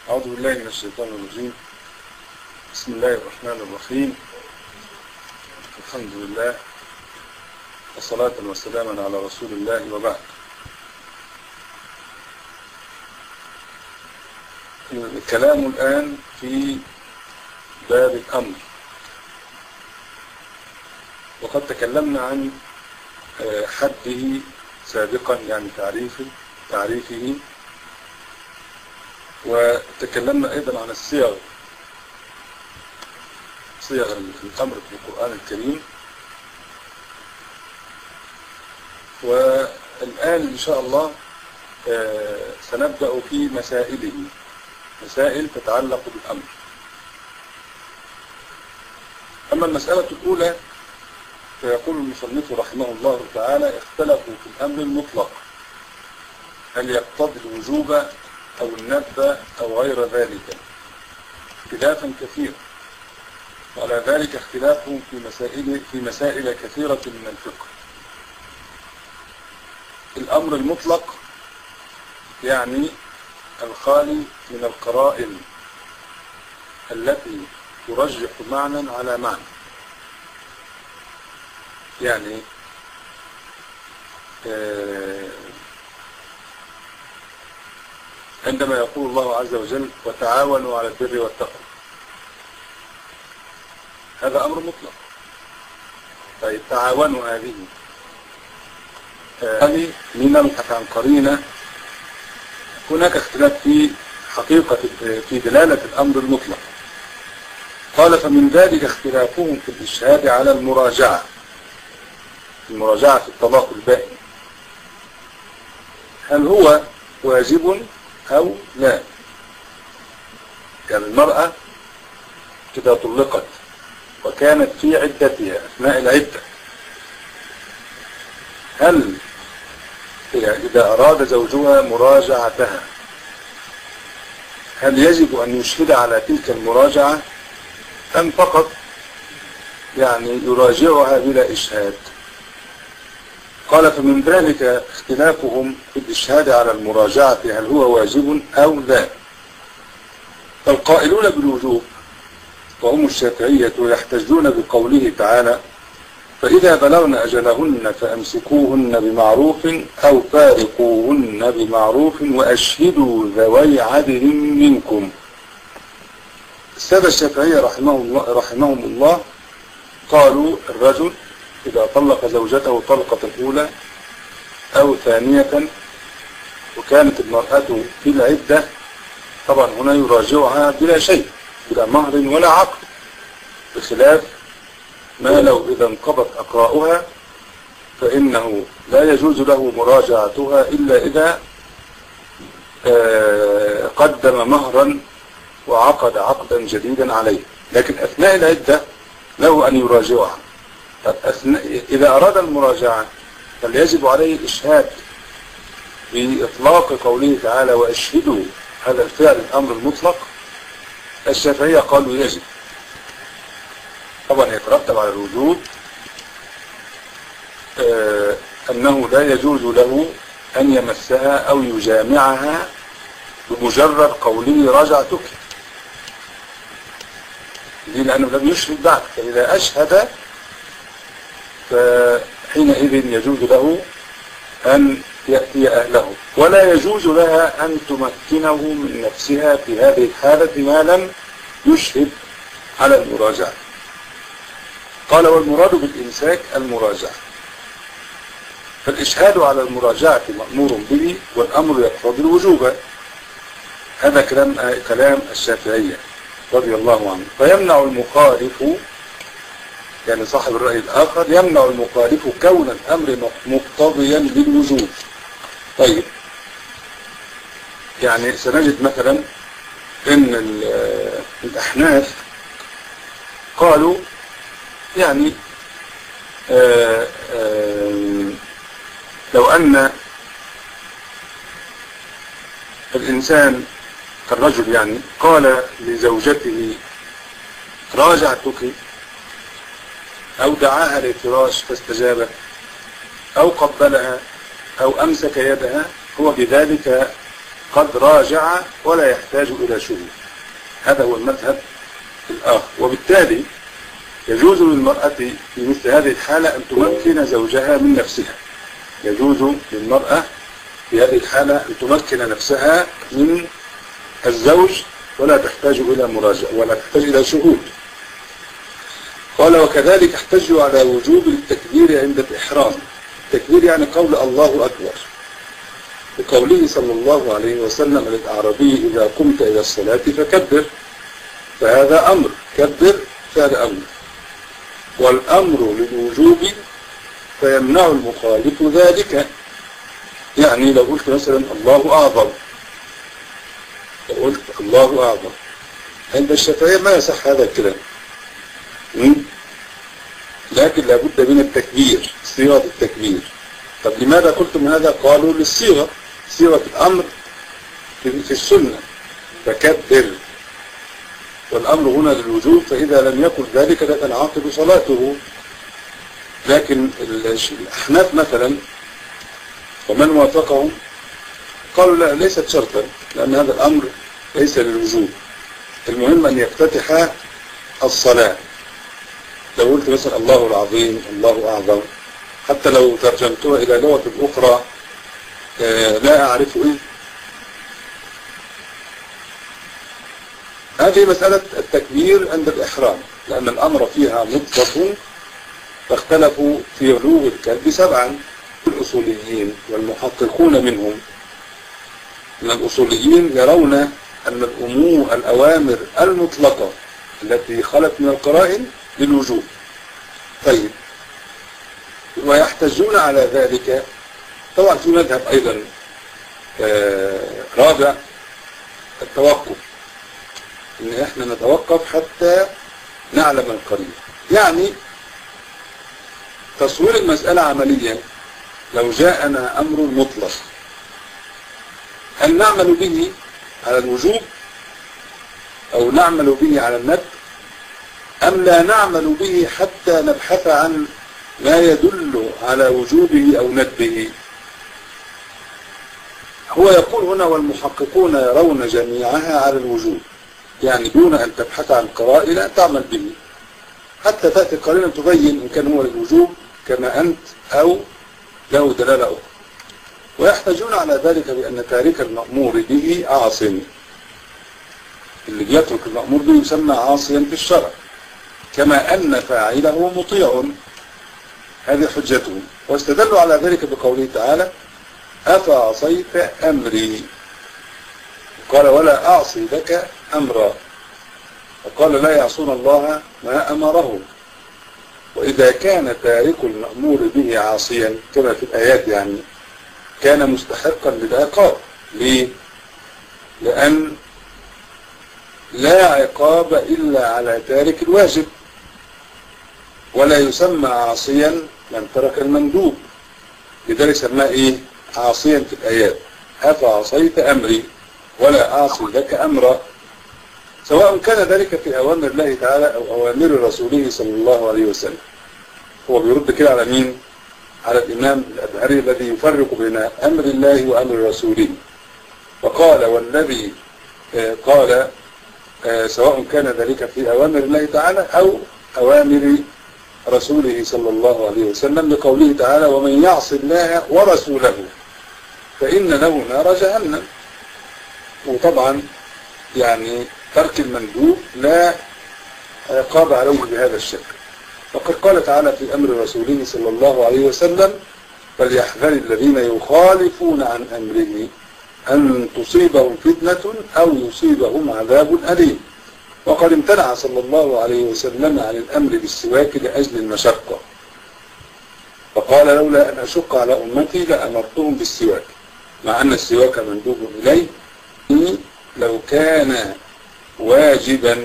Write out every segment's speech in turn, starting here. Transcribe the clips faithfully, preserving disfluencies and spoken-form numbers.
أعوذ بالله من الشيطان الرجيم. بسم الله الرحمن الرحيم. الحمد لله والصلاة والسلام على رسول الله وبعد. الكلام الآن في باب الأمر، وقد تكلمنا عن حده سابقا، يعني تعريفه تعريفه وتكلمنا أيضا عن الصيغ صيغ الأمر في القرآن الكريم. والآن إن شاء الله سنبدأ في مسائله، مسائل تتعلق بالأمر. أما المسألة الأولى فيقول المصنف رحمه الله تعالى: اختلفوا في الأمر المطلق، هل يقتضي الوجوب أو الندب أو غير ذلك، اختلافا كثيرا، وعلى ذلك اختلافهم في مسائل في مسائل كثيرة من الفقه. الأمر المطلق يعني الخالي من القرائن التي ترجح معنى على معنى. يعني آه عندما يقول الله عز وجل: وتعاونوا على البر والتقوى، هذا أمر مطلق. طيب تعاونوا هذه هذه من نبحث عن قرينة. هناك اختلاف في حقيقة في دلالة الأمر المطلق. قال: فمن ذلك اختلافهم في الإشهاد على المراجعة، المراجعة في الطلاق البائن، هل هو واجب أو لا؟ يعني المرأة إذا طلقت وكانت في عدتها أثناء العدة، هل إذا أراد زوجها مراجعتها هل يجب أن يشهد على تلك المراجعة أم فقط يعني يراجعها بلا إشهاد؟ قال: فمن ذلك اختلافهم في الإشهاد على المراجعة، هل هو واجب أو لا؟ فالقائلون بالوجوب وهم الشافعية يحتجون بقوله تعالى: فإذا بلغن أجلهن فأمسكوهن بمعروف أو فارقوهن بمعروف وأشهدوا ذوي عدل منكم. السادة الشافعية رحمهم الله, رحمهم الله قالوا: الرجل إذا طلق زوجته طلقة أولى أو ثانية وكانت المرأة في العدة، طبعا هنا يراجعها بلا شيء، بلا مهر ولا عقد، بخلاف ما لو إذا انقضت أقراؤها فإنه لا يجوز له مراجعتها إلا إذا قدم مهرا وعقد عقدا جديدا عليه، لكن أثناء العدة له أن يراجعها. إذا أراد المراجعة فليجب عليه الإشهاد بإطلاق قوله تعالى: وأشهدوا، هذا الفعل الأمر المطلق. الشافعية قالوا يجب، طبعا يترتب على الوجوب آه أنه لا يجوز له أن يمسها أو يجامعها بمجرد قوله راجعتك، لأنه لم يشهد بعد. فإذا أشهد فحينئذ يجوز له أن يأتي أهله، ولا يجوز لها أن تمكنه من نفسها في هذه الحالة ما لم يشهد على المراجعة. قال: والمراد بالإمساك المراجعة، فالإشهاد على المراجعة مأمور به والأمر يقتضي الوجوب. هذا كلام كلام الشافعية رضي الله عنه. فيمنع المخالف، يعني صاحب الرأي الآخر، يمنع المخالف كون الأمر مقتضيا للوجوب. طيب، يعني سنجد مثلا إن الأحناف قالوا يعني آآ آآ لو أن الإنسان كالرجل يعني قال لزوجته راجعتك، أو دعاها للفراش فاستجابت، أو قبلها، أو أمسك يدها، هو بذلك قد راجع ولا يحتاج إلى شهود. هذا هو المذهب الآخر. وبالتالي يجوز للمرأة في مثل هذه الحالة أن تمكن زوجها من نفسها. يجوز للمرأة في هذه الحالة أن تمكن نفسها من الزوج ولا تحتاج إلى مراجعة ولا تحتاج إلى شهود. قال وكذلك احتجوا على وجوب التكبير عند الإحرام. التكبير يعني قول الله أكبر، بقوله صلى الله عليه وسلم للأعرابي إذا قمت إلى الصلاة فكبر، فهذا أمر، كبر فعل أمر، والأمر للوجوب فيمنع المخالف ذلك. يعني لو قلت مثلا الله أعظم، لو قلت الله أعظم عند الشافعية ما يصح هذا الكلام، لكن لابد من التكبير، صيغة التكبير. طب لماذا قلتم هذا؟ قالوا للصيغة، صيغة الأمر في السنة فكبر، والأمر هنا للوجوب، فإذا لم يكن ذلك فتنعقد صلاته. لكن الأحناف مثلا ومن وافقهم قالوا لا، ليست شرطا، لأن هذا الأمر ليس للوجوب، المهم أن يفتتح الصلاة. لو قلت مثلا الله العظيم، الله أعظم، حتى لو ترجمتها إلى لغة أخرى آه لا أعرف إيه. هذه مسألة التكبير عند الإحرام، لأن الأمر فيها مطلق، فاختلفوا في علو الكلب سبعا. الأصوليين والمحققون منهم من الأصوليين يرون أن الأمور الأوامر المطلقة التي خلت من القرائن للوجوب. طيب، ويحتجون على ذلك. طبعا في مذهب أيضا آه رابع، التوقف، إن إحنا نتوقف حتى نعلم القريب. يعني تصوير المسألة عمليا، لو جاءنا أمر مطلق هل نعمل به على الوجوب أو نعمل به على الندب، أم لا نعمل به حتى نبحث عن ما يدل على وجوبه أو ندبه؟ هو يقول هنا والمحققون يرون جميعها على الوجوب، يعني دون أن تبحث عن قرائن تعمل به حتى تأتي قرينة تبين إن كان هو للوجوب كما أنت أو له دلالة أخرى. ويحتاجون على ذلك بأن تارك المأمور به عاصٍ، اللي بيترك المأمور به يسمى عاصيا في الشرع، كما أن فاعله مطيع. هذه حجتهم. واستدلوا على ذلك بقوله تعالى أفعصيت أمري، قال ولا أعصي لك أمرا، وقال لا يعصون الله ما أمرهم. وإذا كان تارك المأمور به عاصيا كما في الآيات يعني كان مستحقا للعقاب. ليه؟ لأن لا عقاب إلا على تارك الواجب، ولا يسمى عاصيا من ترك المندوب، لذلك سماه إيه؟ عاصيا في الآيات. أفعصيت أمري ولا أعصي لك أمرا، سواء كان ذلك في أوامر الله تعالى أو أوامر رسوله صلى الله عليه وسلم. هو بيرد كده على مين؟ على الإمام الأبهري الذي يفرق بين أمر الله وأمر رسوله، وقال والذي قال سواء كان ذلك في أوامر الله تعالى أو أوامر رسوله صلى الله عليه وسلم، لقوله تعالى ومن يعص الله ورسوله فإن له نار جهنم. وطبعا يعني ترك المندوب لا عقاب عليه بهذا الشكل. وقد قال تعالى في أمر رسوله صلى الله عليه وسلم فليحذر الذين يخالفون عن أمره أن تصيبهم فتنة أو يصيبهم عذاب أليم. وقد امتنع صلى الله عليه وسلم عن الأمر بالسواك لأجل المشقة، فقال لولا أن أشق على أمتي لأمرتهم بالسواك، مع أن السواك مندوب إليه لو كان واجبا.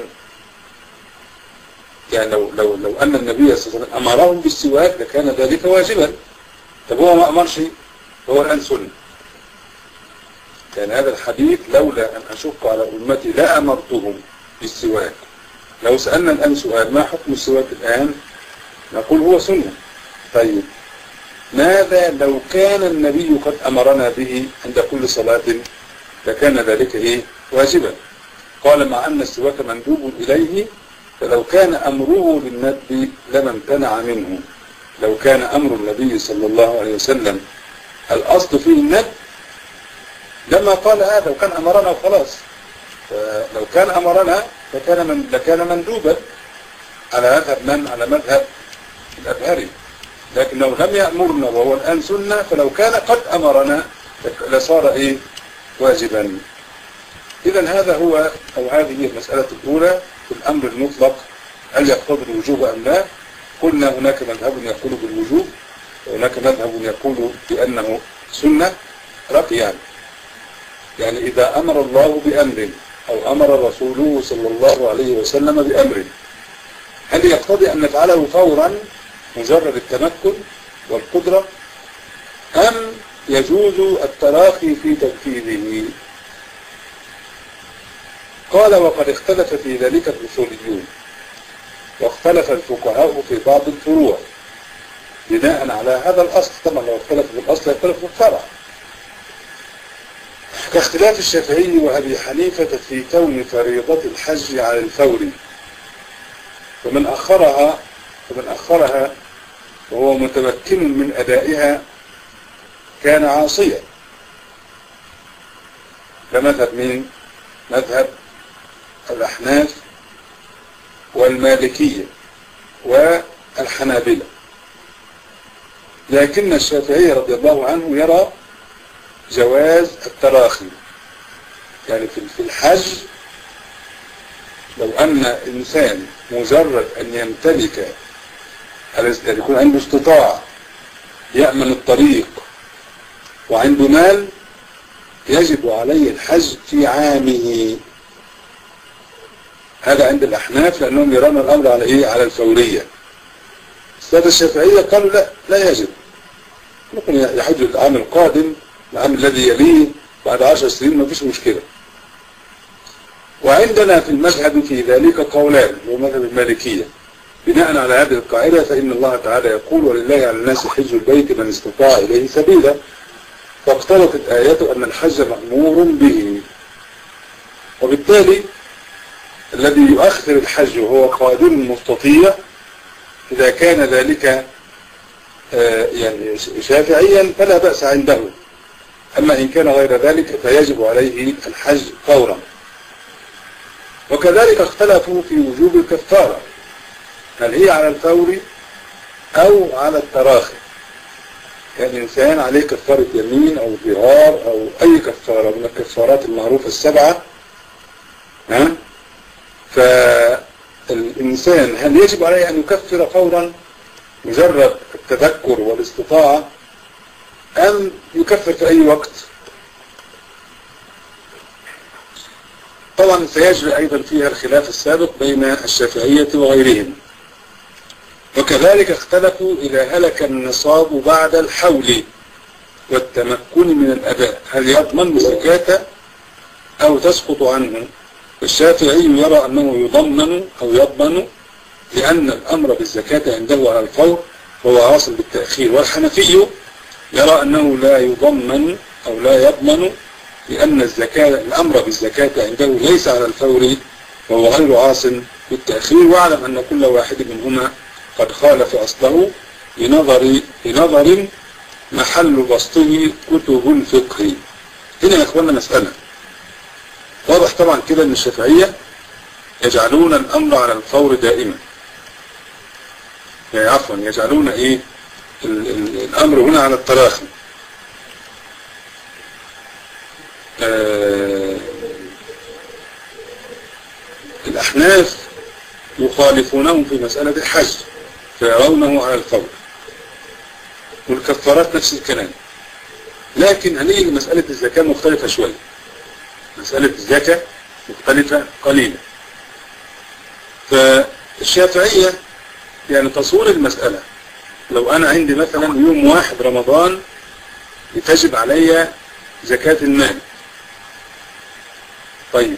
يعني لو, لو, لو أن النبي صلى الله عليه وسلم أمرهم بالسواك لكان ذلك واجبا. طب هو ما أمرش، هو الآن سنة. كان هذا الحديث لولا أن أشق على أمتي لأمرتهم بالسواك. لو سألنا الآن سؤال ما حكم السواك الآن، نقول هو سنة. طيب ماذا لو كان النبي قد أمرنا به عند كل صلاة لكان ذلك إيه واجبا. قال مع أن السواك مندوب إليه، فلو كان أمره بالندب لما امتنع منه. لو كان أمر النبي صلى الله عليه وسلم الأصل فيه الندب لما قال هذا، لو كان أمرنا وخلاص. لو كان أمرنا لكان من لكان مندوبا على مذهب من؟ على مذهب الأبهري. لكن لو لم يأمرنا وهو الآن سنة، فلو كان قد أمرنا لصار إيه واجبا. إذا هذا هو أو هذه المسألة الأولى في الأمر المطلق، هل يقتضي الوجوب أم لا؟ قلنا هناك مذهب يقول بالوجوب وهناك مذهب يقول بأنه سنة رقيا. يعني إذا أمر الله بأمر أو أمر رسوله صلى الله عليه وسلم بأمر، هل يقتضي أن نفعله فورا مجرد التمكن والقدرة، أم يجوز التراخي في تنفيذه؟ قال وقد اختلف في ذلك الأصوليون، واختلف الفقهاء في بعض الفروع بناء على هذا الأصل. طبعا لو اختلف في الأصل يختلف في الفرع، كاختلاف الشافعي وأبي حنيفة في كون فريضة الحج على الفور، فمن أخرها فمن أخرها وهو متمكن من أدائها كان عاصيا. كمذهب مين؟ مذهب الأحناف والمالكية والحنابلة. لكن الشافعي رضي الله عنه يرى جواز التراخي. يعني في الحج لو أن إنسان مجرد أن يمتلك، يعني يكون عنده استطاعة يأمن الطريق وعنده مال، يجب عليه الحج في عامه. هذا عند الأحناف لأنهم يرون الأمر على إيه؟ على الفورية. السادة الشافعية قالوا لا لا يجب، ممكن يحج العام القادم، العام الذي يليه بعد عشر سنين، ما فيش مشكلة. وعندنا في المذهب في ذلك قولان، هو مذهب المالكية. بناء على هذه القاعدة فإن الله تعالى يقول ولله على الناس حج البيت من استطاع إليه سبيلا، فاقتضت الآيات أن الحج مأمور به. وبالتالي الذي يؤخر الحج وهو قادر مستطيع إذا كان ذلك يعني شافعيا فلا بأس عنده، أما إن كان غير ذلك فيجب عليه الحج فورا. وكذلك اختلفوا في وجوب الكفارة، هل هي على الفور أو على التراخي. كان الإنسان عليه كفارة يمين أو ظهار أو أي كفارة من الكفارات المعروفة السبعة، ها؟ فالإنسان هل يجب عليه أن يكفر فورا مجرد التذكر والاستطاعة، أم يكفر في أي وقت؟ طبعا سيجري أيضا فيها الخلاف السابق بين الشافعية وغيرهم. وكذلك اختلفوا إذا هلك النصاب بعد الحول والتمكن من الأداء، هل يضمن الزكاة أو تسقط عنه؟ الشافعي يرى أنه يضمن أو يضمن، لأن الأمر بالزكاة عنده على الفور وهو عاصل بالتأخير. والحنفي يرى أنه لا يضمن أو لا يضمن، لأن الزكاة الأمر بالزكاة عنده ليس على الفور وهو غير عاصل بالتأخير. واعلم أن كل واحد منهما قد خالف أصله لنظر لنظر محل بسطه كتب الفقه. هنا يا أخوانا مسألة واضح طبعا كده أن الشافعية يجعلون الأمر على الفور دائما، يعني عفوا يجعلون إيه ال ال الأمر هنا على التراخي. آه الأحناف يخالفونهم في مسألة الحج فيرونه على الفور، والكفارات نفس الكلام. لكن هنيجي لمسألة الزكاة مختلفة شوية. مسألة الزكاة مختلفة قليلا. فالشافعية يعني تصور المسألة، لو أنا عندي مثلا يوم واحد رمضان يتجب علي زكاة المال، طيب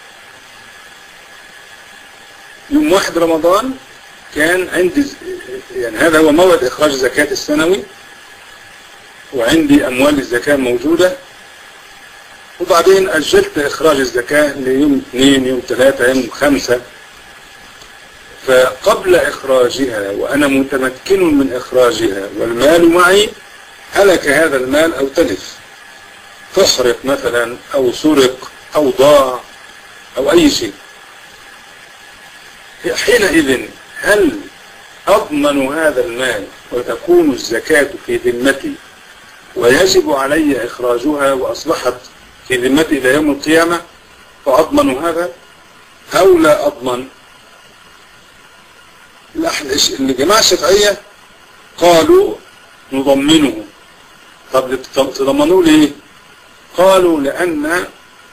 يوم واحد رمضان كان عندي يعني هذا هو موعد إخراج زكاة السنوي، وعندي أموال الزكاة موجودة، وبعدين أجلت إخراج الزكاة ليوم اثنين يوم ثلاثة يوم خمسة، فقبل إخراجها وأنا متمكن من إخراجها والمال معي، هلك هذا المال أو تلف، تحرق مثلا أو سرق أو ضاع أو أي شيء. حينئذ هل أضمن هذا المال وتكون الزكاة في ذمتي ويجب علي إخراجها وأصبحت في ذمتي إلى يوم القيامة فأضمن هذا أو لا أضمن؟ الجماعة الشافعية قالوا نضمنه. طب تضمنوا ليه؟ قالوا لأن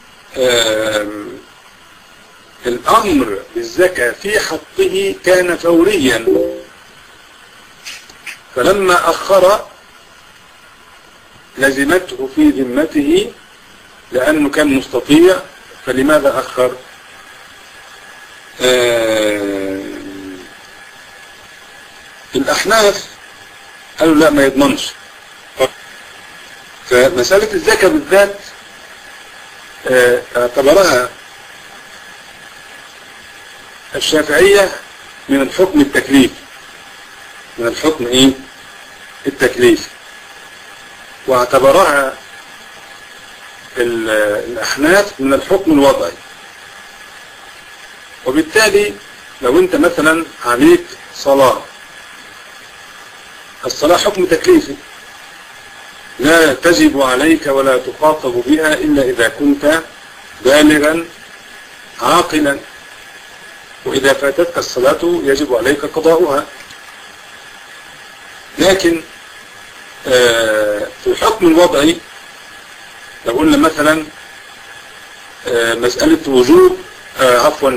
الأمر بالزكاة في حقه كان فوريا، فلما أخر لزمته في ذمته لأنه كان مستطيع، فلماذا أخر؟ آه الأحناف قالوا لا ما يضمنش. فمسألة الزكاة بالذات آه اعتبرها الشافعية من الحكم التكليفي، من الحكم ايه التكليفي، واعتبرها الأحناف من الحكم الوضعي. وبالتالي لو انت مثلا عليك صلاة، الصلاة حكم تكليفي لا تجب عليك ولا تخاطب بها إلا إذا كنت بالغا عاقلا، وإذا فاتتك الصلاة يجب عليك قضاؤها. لكن في الحكم الوضعي لو قلنا مثلا مسألة وجوب عفوا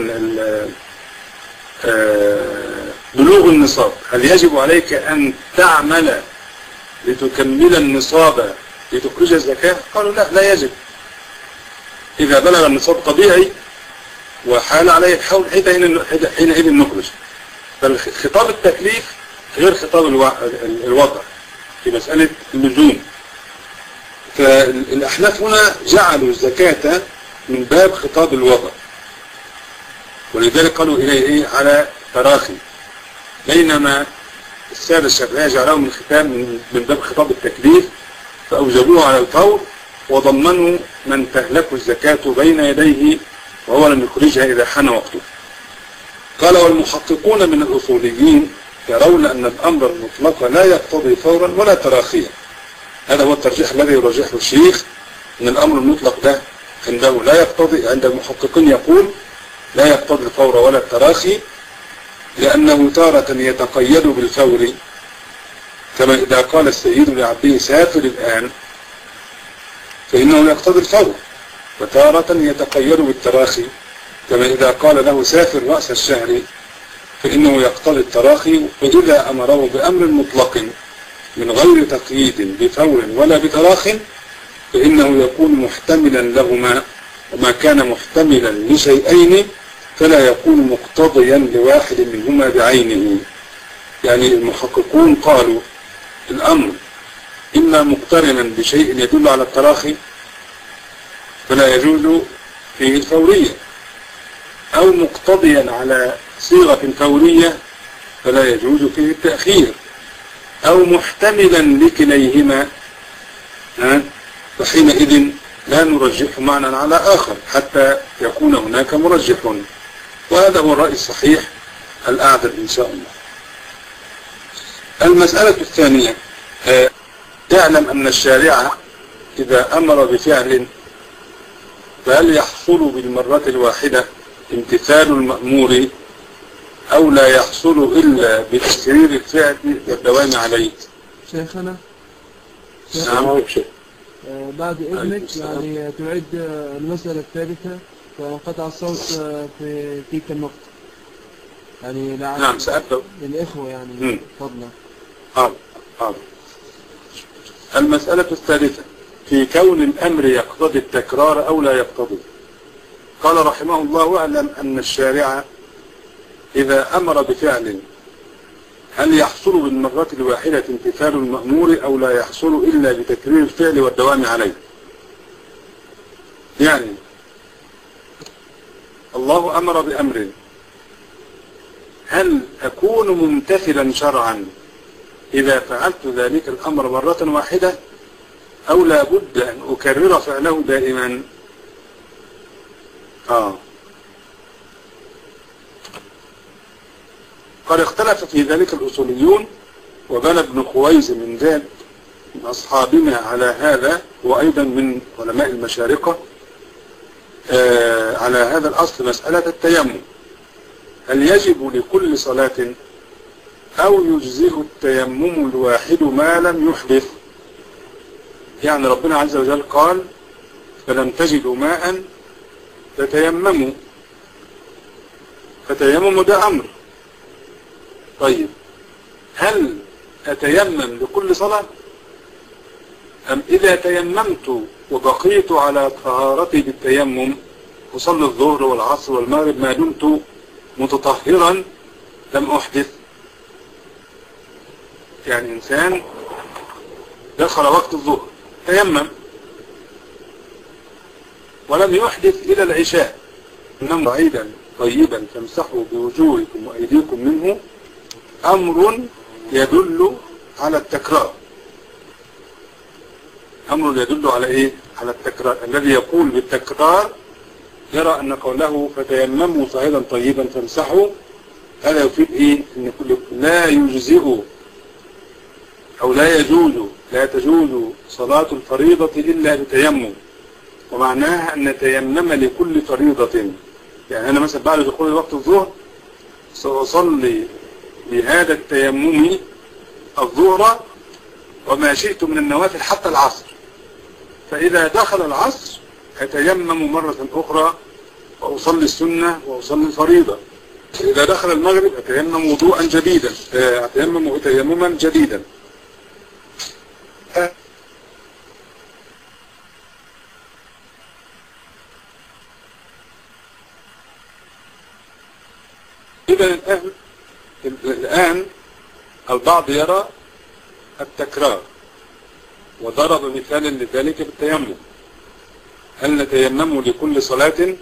بلوغ النصاب، هل يجب عليك أن تعمل لتكمل النصاب لتخرج الزكاة؟ قالوا لا لا يجب. إذا بلغ النصاب طبيعي وحال عليه الحول حينئذ نخرج. فالخطاب التكليف غير خطاب الوضع في مسألة اللزوم. فالأحناف هنا جعلوا الزكاة من باب خطاب الوضع، ولذلك قالوا إليه إيه على تراخي، بينما السادة الشافعية جعلوا من ختام من باب خطاب التكليف فأوجبوه على الفور، وضمنوا من تهلك الزكاة بين يديه وهو لم يخرجها إذا حان وقته. قال والمحققون من الأصوليين يرون أن الأمر المطلق لا يقتضي فورا ولا تراخيا. هذا هو الترجيح الذي يرجحه الشيخ، أن الأمر المطلق ده عنده لا يقتضي، عند المحققين يقول لا يقتضي الفور ولا التراخي، لأنه تارة يتقيد بالفور، كما إذا قال السيد لعبده سافر الآن فإنه يقتضي الفور، وتارة يتقيد بالتراخي، كما إذا قال له سافر رأس الشهر فإنه يقتضي التراخي. وإذا أمره بأمر مطلق من غير تقييد بفور ولا بتراخ فإنه يكون محتملا لهما، وما كان محتملا لشيئين فلا يكون مقتضيا لواحد منهما بعينه. يعني المحققون قالوا الأمر إما مقترنا بشيء يدل على التراخي فلا يجوز فيه الفورية، أو مقتضيا على صيغة فورية فلا يجوز فيه التأخير، أو محتملا لكليهما فحينئذ لا نرجح معنى على آخر حتى يكون هناك مرجح. وهذا هو الرأي الصحيح الأعدل إن شاء الله. المسألة الثانية، تعلم أن الشارع إذا أمر بفعل فهل يحصل بالمرة الواحدة امتثال المأمور أو لا يحصل إلا بتكرير الفعل والدوام عليه؟ شيخنا نعم شيخ. آه بعد إذنك يعني تعيد المسألة الثالثة فانقطع الصوت في تلك النقطة، يعني نعم سأبدأ الإخوة يعني فضلا. حاضر حاضر. المسألة الثالثة في كون الأمر يقتضي التكرار أو لا يقتضي. قال رحمه الله واعلم أن الشارع إذا أمر بفعل هل يحصل بالمرة الواحدة امتثال المأمور أو لا يحصل إلا بتكرير الفعل والدوام عليه؟ يعني الله أمر بأمر، هل أكون ممتثلا شرعا إذا فعلت ذلك الأمر مرة واحدة، أو لا بد أن أكرر فعله دائما؟ آه قد اختلف في ذلك الأصوليون، وبنى ابن خويز من ذلك من أصحابنا على هذا، وأيضا من علماء المشارقة آه على هذا الأصل مسألة التيمم، هل يجب لكل صلاة أو يجزئ التيمم الواحد ما لم يحدث؟ يعني ربنا عز وجل قال فلم تجدوا ماء فتيمموا، فتيمموا ده أمر. طيب هل أتيمم لكل صلاة، أم إذا تيممت وبقيت على طهارتي بالتيمم أصلي الظهر والعصر والمغرب ما دمت متطهرا لم أحدث؟ يعني إنسان دخل وقت الظهر تيمم ولم يحدث إلى العشاء، إنما بعيدا طيبا فامسحوا بوجوهكم وأيديكم منه، أمر يدل على التكرار. أمر يدل على إيه؟ على التكرار. الذي يقول بالتكرار يرى أن قوله فتيمموا صعيدا طيبا فامسحوا هذا يفيد إيه؟ أن كل لا يجزئ أو لا يجوز لا تجوز صلاة الفريضة إلا بتيمم، ومعناها أن نتيمم لكل فريضة. يعني أنا مثلا بعد دخول وقت الظهر سأصلي بهذا التيمم الظهر وما شئت من النوافل حتى العصر، فإذا دخل العصر أتيمم مرة أخرى وأصلي السنة وأصلي الفريضة، إذا دخل المغرب أتيمم وضوءا جديدا، أتيمم تيمما جديدا. إذا الآن البعض يرى التكرار وضرب مثالا لذلك بالتيمم، هل نتيمم لكل صلاة؟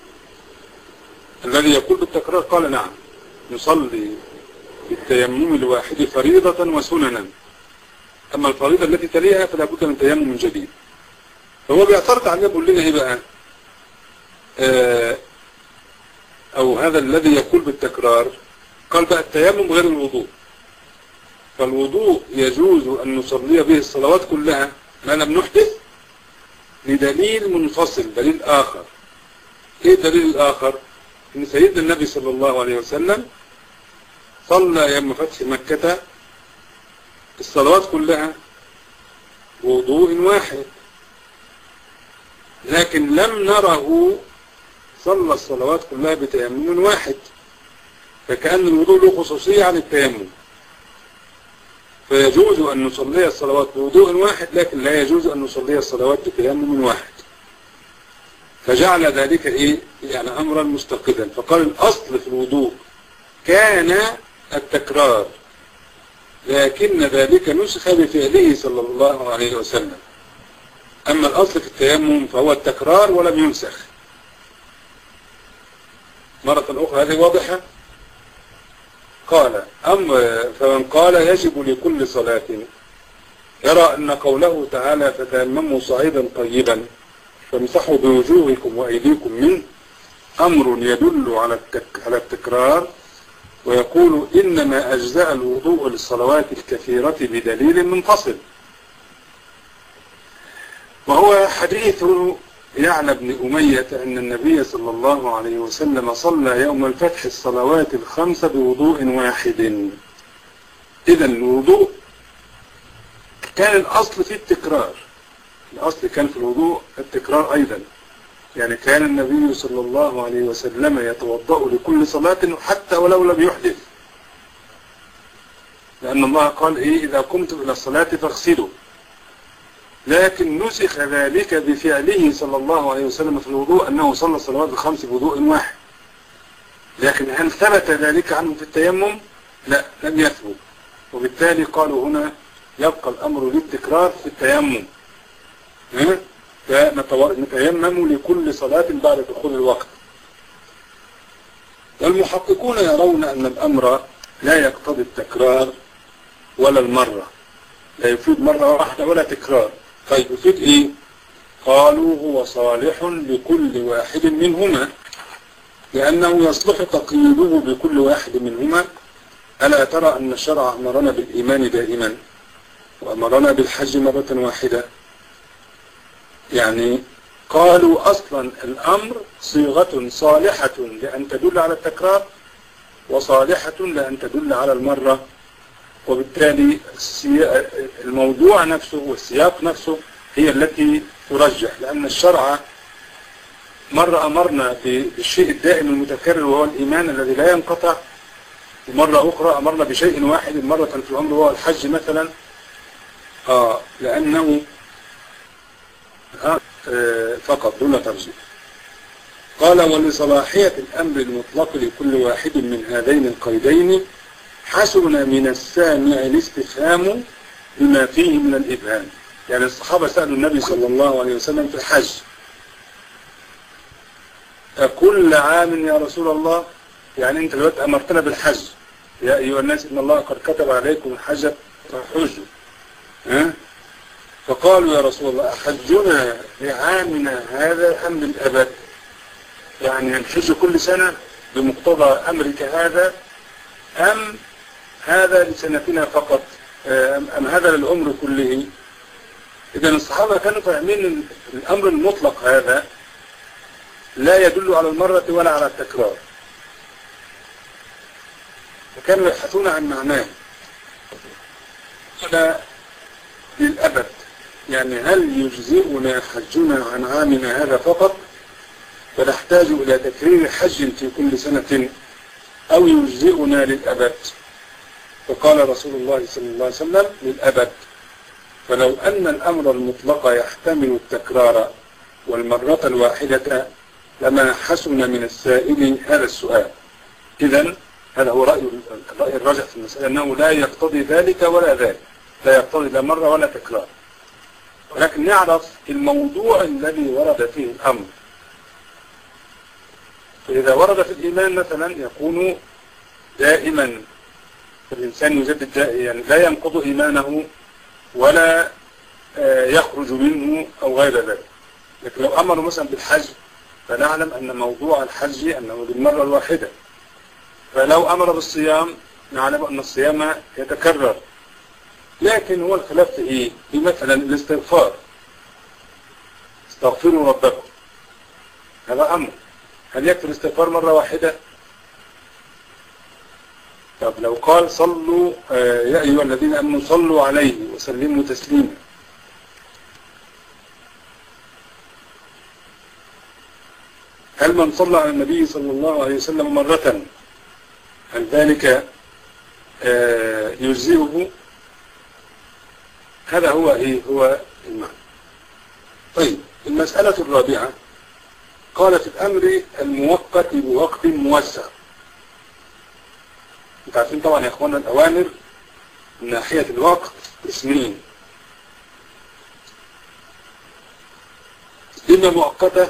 الذي يقول بالتكرار قال نعم، نصلي بالتيمم الواحد فريضة وسننا، أما الفريضة التي تليها فلا بد من تيمم جديد. فهو بيعترض عليه بيقول لنا إيه بقى؟ آه أو هذا الذي يقول بالتكرار قال بقى التيمم غير الوضوء، فالوضوء يجوز أن نصلي به الصلوات كلها ما لم نحدث لدليل منفصل، دليل آخر. إيه الدليل الآخر؟ إن سيدنا النبي صلى الله عليه وسلم صلى يوم فتح مكة الصلوات كلها وضوء واحد، لكن لم نره صلى الصلوات كلها بتيمم واحد، فكأن الوضوء له خصوصية عن التيمم، فيجوز أن نصلي الصلوات بوضوء واحد لكن لا يجوز أن نصلي الصلوات بتيمم واحد، فجعل ذلك إيه؟ يعني أمرا مستقلا. فقال الأصل في الوضوء كان التكرار، لكن ذلك نسخ بفعله صلى الله عليه وسلم، أما الأصل في التيمم فهو التكرار ولم ينسخ. مرة أخرى هذه واضحة. قال أم فمن قال يجب لكل صلاة يرى أن قوله تعالى فتيمموا صعيدا طيبا فامسحوا بوجوهكم وأيديكم منه أمر يدل على على التكرار، ويقول إنما أجزاء الوضوء للصلوات الكثيرة بدليل منفصل، وهو حديث يعلى بن أمية أن النبي صلى الله عليه وسلم صلى يوم الفتح الصلوات الخمس بوضوء واحد. إذا الوضوء كان الأصل في التكرار، الأصل كان في الوضوء التكرار أيضا، يعني كان النبي صلى الله عليه وسلم يتوضأ لكل صلاة حتى ولو لم يحدث، لأن الله قال إيه إذا قمتم إلى الصلاة فاغسلوا، لكن نسخ ذلك بفعله صلى الله عليه وسلم في الوضوء أنه صلى الصلوات الخمس بوضوء واحد. لكن هل ثبت ذلك عنه في التيمم؟ لا، لم يثبت، وبالتالي قالوا هنا يبقى الأمر للتكرار في التيمم. فنتيمم لكل صلاة بعد دخول الوقت. والمحققون يرون أن الأمر لا يقتضي التكرار ولا المرة، لا يفيد مرة واحدة ولا تكرار. طيب يفيد إيه؟ قالوا هو صالح لكل واحد منهما، لأنه يصلح تقييده بكل واحد منهما. ألا ترى أن الشرع أمرنا بالإيمان دائما وأمرنا بالحج مرة واحدة؟ يعني قالوا أصلا الأمر صيغة صالحة لأن تدل على التكرار وصالحة لأن تدل على المرة، وبالتالي الموضوع نفسه والسياق نفسه هي التي ترجح، لأن الشرع مرة أمرنا بالشيء الدائم المتكرر وهو الإيمان الذي لا ينقطع، ومرة أخرى أمرنا بشيء واحد مرة في الأمر وهو الحج مثلا، آه لأنه آه فقط دون ترجيح. قال ولصلاحية الأمر المطلق لكل واحد من هذين القيدين حسن من السامع الاستفهام بما فيه من الإبهام. يعني الصحابة سألوا النبي صلى الله عليه وسلم في الحج كل عام يا رسول الله، يعني أنت دلوقتي أمرتنا بالحج يا أيها الناس إن الله قد كتب عليكم الحج فحجوا، ها؟ فقالوا يا رسول الله أحجنا لعامنا هذا أم للأبد؟ يعني نحج كل سنة بمقتضى أمرك هذا أم هذا لسنتنا فقط أم, أم هذا للعمر كله؟ إذن الصحابة كانوا فاهمين الأمر المطلق هذا لا يدل على المرة ولا على التكرار، فكانوا يبحثون عن معناه. ولا للأبد، يعني هل يجزئنا حجنا عن عامنا هذا فقط فنحتاج إلى تكرير حج في كل سنة، أو يجزئنا للأبد؟ فقال رسول الله صلى الله عليه وسلم للأبد. فلو أن الأمر المطلق يحتمل التكرار والمرة الواحدة لما حسن من السائل هذا السؤال. إذن هذا هو رأي الرأي الراجح في المسألة، أنه لا يقتضي ذلك ولا ذلك، لا يقتضي لا مرة ولا تكرار، ولكن نعرف الموضوع الذي ورد فيه الأمر. فإذا ورد في الإيمان مثلا يكون دائما الإنسان يجدد يعني لا ينقض إيمانه ولا يخرج منه أو غير ذلك. لكن لو أمر مثلا بالحج فنعلم أن موضوع الحج أنه بالمرة الواحدة. فلو أمر بالصيام نعلم أن الصيام يتكرر. لكن هو الخلاف في إيه؟ في مثلا الاستغفار، استغفروا ربكم، هذا أمر، هل يكفي الاستغفار مرة واحدة؟ طب لو قال صلوا آه يا أيها الذين آمنوا صلوا عليه وسلموا تسليما، هل من صلى على النبي صلى الله عليه وسلم مرة هل ذلك آه يجزئه؟ هذا هو إيه؟ هو المعنى. طيب المسألة الرابعة قالت الأمر المؤقت بوقت موسع. انتوا عارفين طبعا يا اخوانا الأوامر من ناحية الوقت اسمين، إما مؤقتة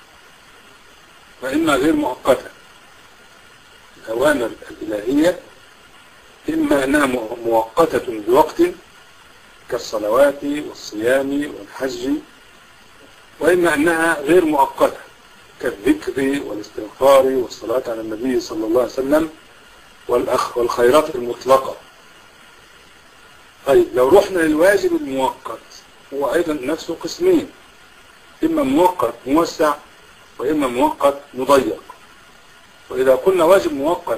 وإما غير مؤقتة. الأوامر الإلهية إما أنها مؤقتة بوقت كالصلوات والصيام والحج، وإما أنها غير مؤقتة كالذكر والاستغفار والصلاة على النبي صلى الله عليه وسلم والأخ والخيرات المطلقة. طيب لو رحنا للواجب المؤقت هو أيضا نفسه قسمين، إما مؤقت موسع وإما مؤقت مضيق. وإذا قلنا واجب مؤقت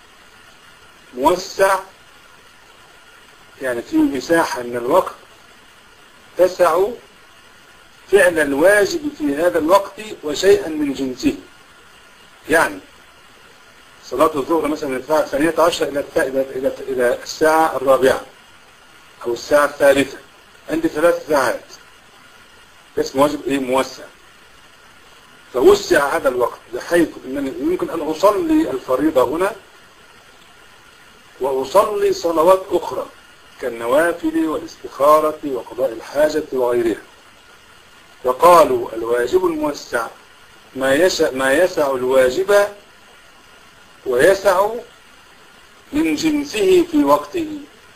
موسع يعني فيه مساحة من الوقت تسع فعل الواجب في هذا الوقت وشيئا من جنسه. يعني صلاة الظهر مثلا من الساعة الثانية عشر إلى إلى إلى الساعة الرابعة أو الساعة الثالثة، عندي ثلاث ساعات، اسمه واجب إيه موسع. فوسع هذا الوقت بحيث أنني يمكن أن أصلي الفريضة هنا وأصلي صلوات أخرى كالنوافل والاستخارة وقضاء الحاجة وغيرها. فقالوا الواجب الموسع ما يسع, ما يسع الواجب ويسع من جنسه في وقته،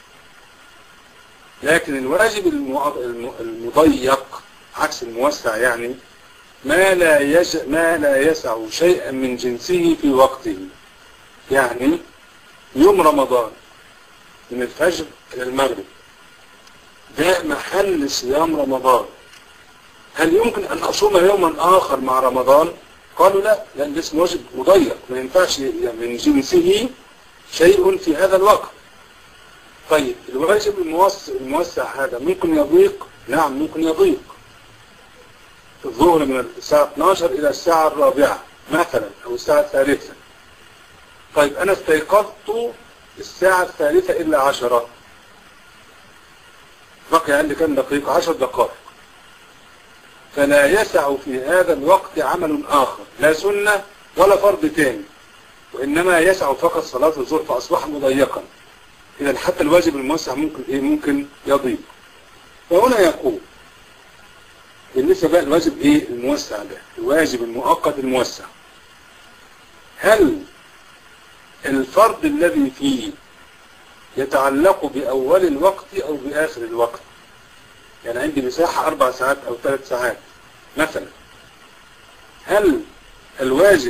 لكن الواجب المضيق عكس الموسع يعني ما لا يج... ما لا يسع شيئا من جنسه في وقته. يعني يوم رمضان من الفجر إلى المغرب ده محل صيام رمضان، هل يمكن أن أصوم يوما آخر مع رمضان؟ قالوا لا، لأن اسم واجب مضيق ما ينفعش من جنسه شيء في هذا الوقت. طيب الواجب الموسع, الموسع هذا ممكن يضيق؟ نعم ممكن يضيق. الظهر من الساعة اثناشر إلى الساعة الرابعة مثلا أو الساعة الثالثة. طيب أنا استيقظت الساعة الثالثة إلا عشرة، بقي عندي كم دقيقة؟ عشر دقائق. فلا يسع في هذا الوقت عمل آخر، لا سنة ولا فرض تاني، وإنما يسع فقط صلاة الظهر، فأصبح مضيقا. إذا حتى الواجب الموسع ممكن إيه؟ ممكن يضيق. فهنا يقول بالنسبة بقى الواجب إيه الموسع ده، الواجب المؤقت الموسع، هل الفرض الذي فيه يتعلق بأول الوقت أو بآخر الوقت؟ يعني عندي مساحة أربع ساعات أو ثلاث ساعات مثلا، هل الواجب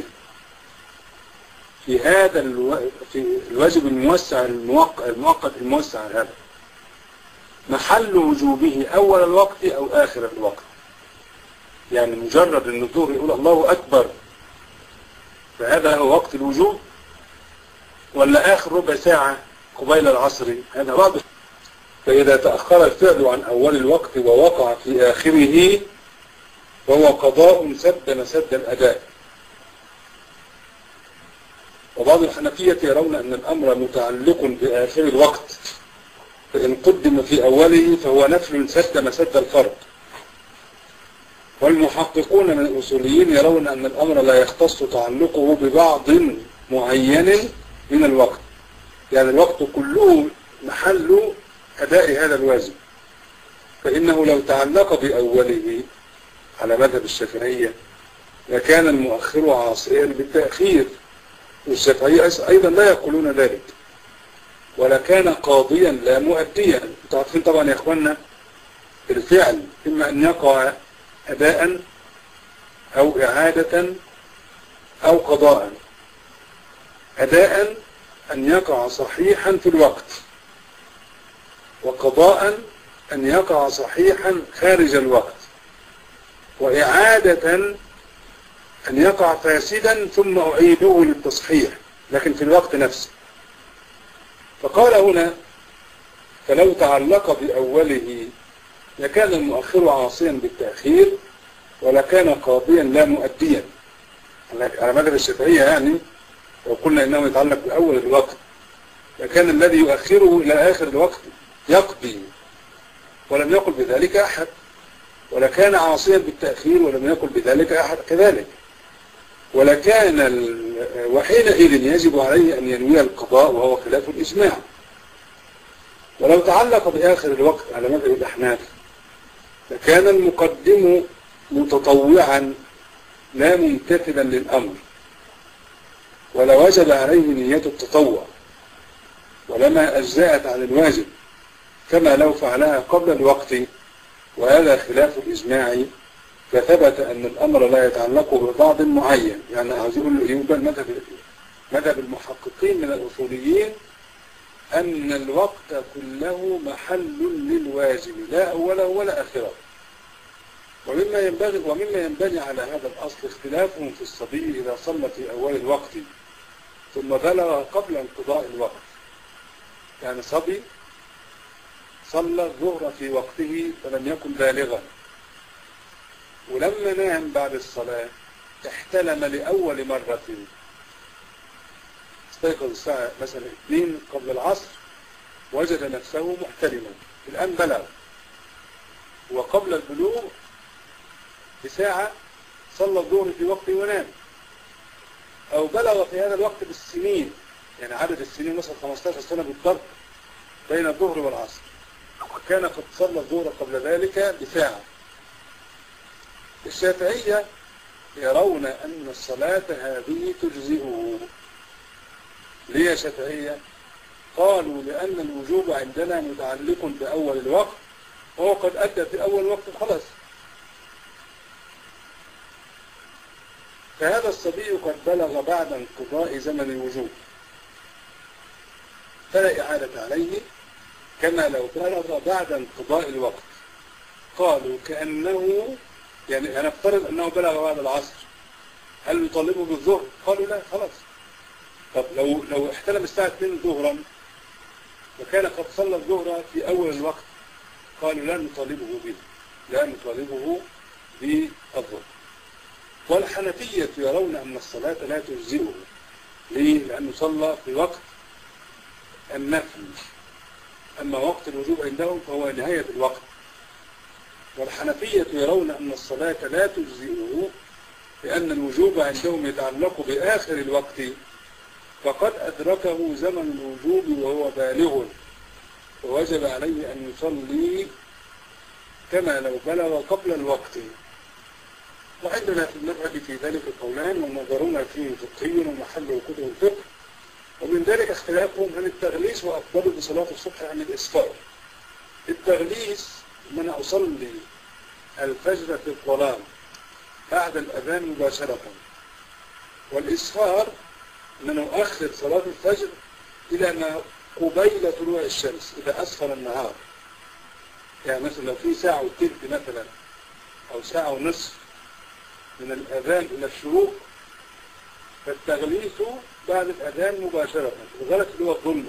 في هذا الو... في الواجب الموسع المؤقت المؤقت الموسع هذا محل وجوبه أول الوقت أو آخر الوقت؟ يعني مجرد أن الظهر يقول الله أكبر فهذا هو وقت الوجوب، ولا آخر ربع ساعة قبيل العصر؟ هذا واضح. فإذا تأخر الفعل عن أول الوقت ووقع في آخره فهو قضاء سد مسد الأداء. وبعض الحنفية يرون أن الأمر متعلق بآخر الوقت، فإن قدم في أوله فهو نفل سد مسد الفرض. والمحققون من الأصوليين يرون أن الأمر لا يختص تعلقه ببعض معين من الوقت، يعني الوقت كله محل أداء هذا الواجب، فإنه لو تعلق بأوله على مذهب الشافعية لكان المؤخر عاصيا بالتأخير، والشافعية أيضا لا يقولون ذلك، ولكان قاضيا لا مؤديا. انتوا عارفين طبعا يا اخوانا الفعل إما أن يقع أداء أو إعادة أو قضاء. أداء أن يقع صحيحا في الوقت، وقضاء أن يقع صحيحا خارج الوقت، وإعادة أن يقع فاسدا ثم أعيده للتصحيح لكن في الوقت نفسه. فقال هنا فلو تعلق بأوله لكان المؤخر عاصيا بالتأخير ولكان قاضيا لا مؤديا على مذهب الشافعية. يعني لو قلنا إنه يتعلق بأول الوقت لكان الذي يؤخره إلى آخر الوقت يقضي، ولم يقل بذلك أحد، ولكان عاصيا بالتأخير ولم يقل بذلك أحد كذلك، ولكان وحينئذ يجب عليه أن ينوي القضاء وهو خلاف الإجماع. ولو تعلق بآخر الوقت على مذهب الأحناف فكان المقدم متطوعا لا ممتثلا للأمر، ولا وجب عليه نية التطوع، ولما أجزأت عن الواجب كما لو فعلها قبل الوقت، وهذا خلاف الإجماع، فثبت أن الأمر لا يتعلق ببعض معين. يعني عايز يقول يبقى مذهب مذهب المحققين من الأصوليين أن الوقت كله محل للواجب لا أوله ولا آخره. ومما ينبغي ومما ينبني على هذا الأصل اختلافهم في الصبي إذا صلى في أول الوقت ثم بلغ قبل انقضاء الوقت. يعني صبي صلى الظهر في وقته فلم يكن بالغا، ولما نام بعد الصلاة احتلم لأول مرة، استيقظ الساعة مثلا اثنين قبل العصر وجد نفسه محتلما، الآن بلغ، وقبل البلوغ بساعة صلى الظهر في وقته ونام، أو بلغ في هذا الوقت بالسنين، يعني عدد السنين مثلا خمسة عشر سنة بالضبط بين الظهر والعصر، وكان قد صلى الظهر قبل ذلك بساعة. الشافعية يرون أن الصلاة هذه تجزئه. ليه يا شافعية؟ قالوا لأن الوجوب عندنا متعلق بأول الوقت، وهو قد أدى في أول وقت خلاص. فهذا الصبي قد بلغ بعد انقضاء زمن الوجوب فلا إعادة عليه، كما لو بلغ بعد انقضاء الوقت. قالوا كأنه يعني هنفترض أنه بلغ بعد العصر، هل يطالبه بالظهر؟ قالوا لا خلاص. طب لو لو احتلم الساعة اثنين ظهرا وكان قد صلى الظهر في أول الوقت، قالوا لا نطالبه به، لا نطالبه بالظهر. والحنفية يرون أن الصلاة لا تجزئه. ليه؟ لأنه صلى في وقت النفل، أما وقت الوجوب عندهم فهو نهاية الوقت. والحنفية يرون أن الصلاة لا تجزئه لأن الوجوب عندهم يتعلق بآخر الوقت، فقد أدركه زمن الوجوب وهو بالغ، ووجب عليه أن يصلي كما لو بلغ قبل الوقت. وعندنا في المذهب في ذلك قولان، ونظرنا فيه فقهي ومحله كتب الفقه. ومن ذلك اختلافهم عن التغليس وأفضل بصلاة الصبح عن الإسفار. التغليس من أصلي الفجر في الظلام بعد الأذان مباشرة، والإسفار من أؤخر صلاة الفجر إلى ما قبيل طلوع الشمس إذا أسفر النهار. يعني مثلا لو في ساعة وثلث مثلا أو ساعة ونصف من الأذان إلى الشروق، فالتغليس بعد الأذان مباشرة، الغلس اللي هو الظلمة.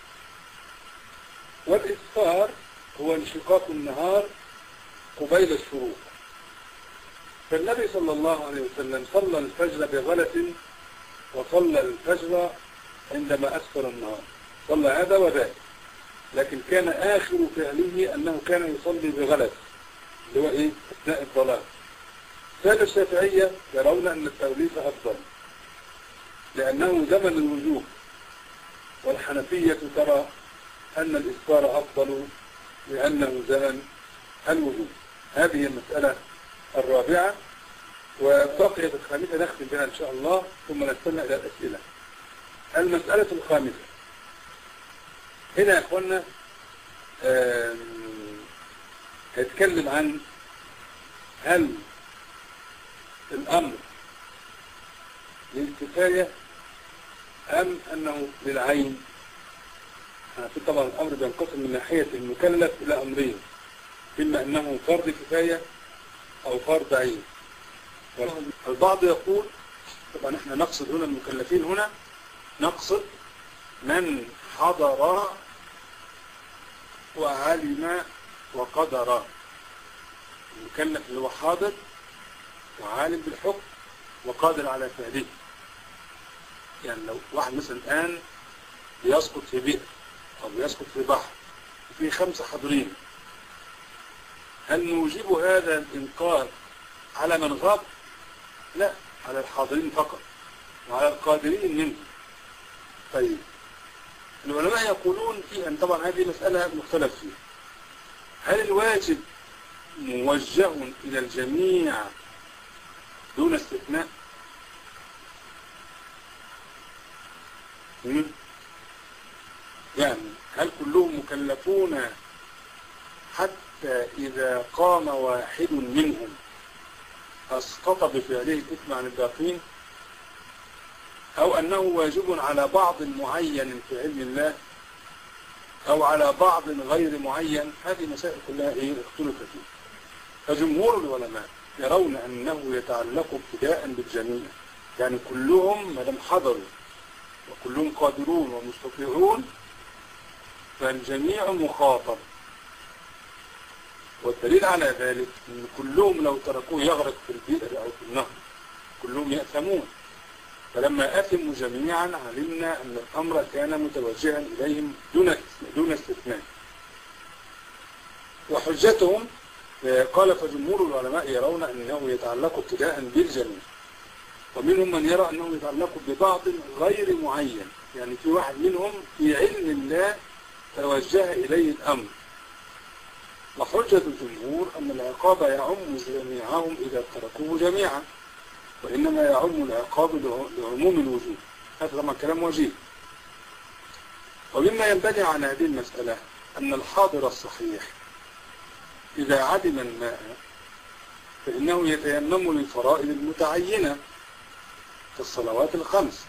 والإسفار هو انشقاق النهار قبيل الشروق. فالنبي صلى الله عليه وسلم صلى الفجر بغلس وصلى الفجر عندما أسفر النهار، صلى هذا وذاك، لكن كان آخر فعله أنه كان يصلي بغلس اللي هو إيه؟ أثناء الظلام. سادة الشافعية يرون أن التغليس أفضل لأنه زمن الوجوب، والحنفية ترى أن الإسفار أفضل لأنه زمن الوجوب. هذه المسألة الرابعة، وبقيت الخامسة نختم بها إن شاء الله ثم نستمع إلى الأسئلة. المسألة الخامسة هنا يا أخوانا هيتكلم عن هل الأمر للكفاية أم أنه للعين. في طبعا الأمر بينقسم من ناحية المكلف إلى أمرين، إما أنه فرض كفاية أو فرض عين. البعض يقول طبعا احنا نقصد هنا المكلفين، هنا نقصد من حضر وعلم وقدر. المكلف اللي هو حاضر وعالم بالحكم وقادر على فعله. يعني لو واحد مثلا الآن بيسقط في بئر أو بيسقط في بحر وفي خمسة حاضرين، هل نوجب هذا الإنقاذ على من غاب؟ لا، على الحاضرين فقط وعلى القادرين منه. طيب العلماء يقولون في أن طبعا هذه مسألة مختلف فيها، هل الواجب موجه إلى الجميع دون استثناء؟ يعني هل كلهم مكلفون حتى إذا قام واحد منهم أسقط بفعله الإثم عن الباقين، أو أنه واجب على بعض معين في علم الله أو على بعض غير معين؟ هذه مسائل كلها إيه اختلف فيها. فجمهور العلماء يرون أنه يتعلق ابتداء بالجميع، يعني كلهم ما دام حضروا وكلهم قادرون ومستطيعون فالجميع مخاطب. والدليل على ذلك أن كلهم لو تركوه يغرق في البئر أو في النهر كلهم يأثمون، فلما أثموا جميعا علمنا أن الأمر كان متوجها إليهم دون دون استثناء. وحجتهم قال فجمهور العلماء يرون أنه يتعلق ابتداء بالجميع، ومنهم من يرى أنه يتعلق ببعض غير معين، يعني في واحد منهم في علم الله توجه إليه الأمر وحجة الجمهور أن العقاب يعم جميعهم إذا تركوه جميعا، وإنما يعم العقاب لعموم الوجوب. هذا طبعا كلام وجيه. ومما ينبني عن هذه المسألة أن الحاضر الصحيح إذا عدم الماء فإنه يتيمم للفرائض المتعينة كالصلوات الخمس،